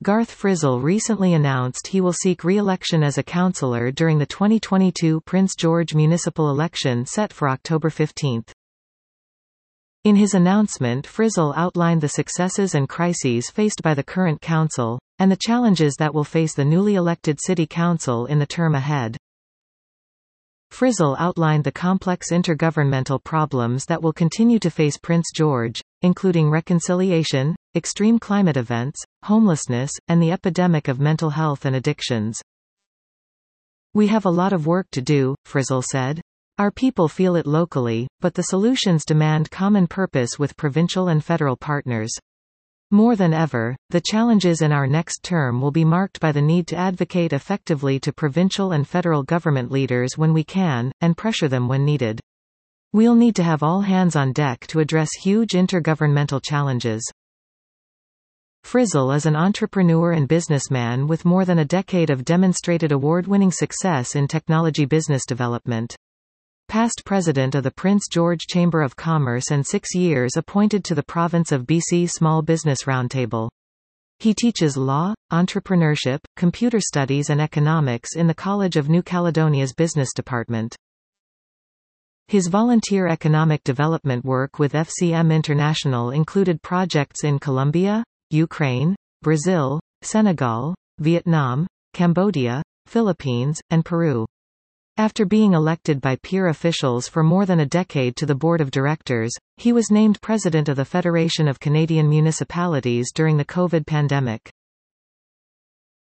Garth Frizzell recently announced he will seek re-election as a councillor during the 2022 Prince George municipal election set for October 15. In his announcement, Frizzell outlined the successes and crises faced by the current council, and the challenges that will face the newly elected city council in the term ahead. Frizzell outlined the complex intergovernmental problems that will continue to face Prince George, including reconciliation, extreme climate events, homelessness, and the epidemic of mental health and addictions. "We have a lot of work to do," Frizzell said. "Our people feel it locally, but the solutions demand common purpose with provincial and federal partners. More than ever, the challenges in our next term will be marked by the need to advocate effectively to provincial and federal government leaders when we can, and pressure them when needed. We'll need to have all hands on deck to address huge intergovernmental challenges." Frizzell is an entrepreneur and businessman with more than a decade of demonstrated award-winning success in technology business development. Past president of the Prince George Chamber of Commerce and 6 years appointed to the province of BC Small Business Roundtable. He teaches law, entrepreneurship, computer studies and economics in the College of New Caledonia's Business Department. His volunteer economic development work with FCM International included projects in Colombia, Ukraine, Brazil, Senegal, Vietnam, Cambodia, Philippines, and Peru. After being elected by peer officials for more than a decade to the board of directors, he was named president of the Federation of Canadian Municipalities during the COVID pandemic.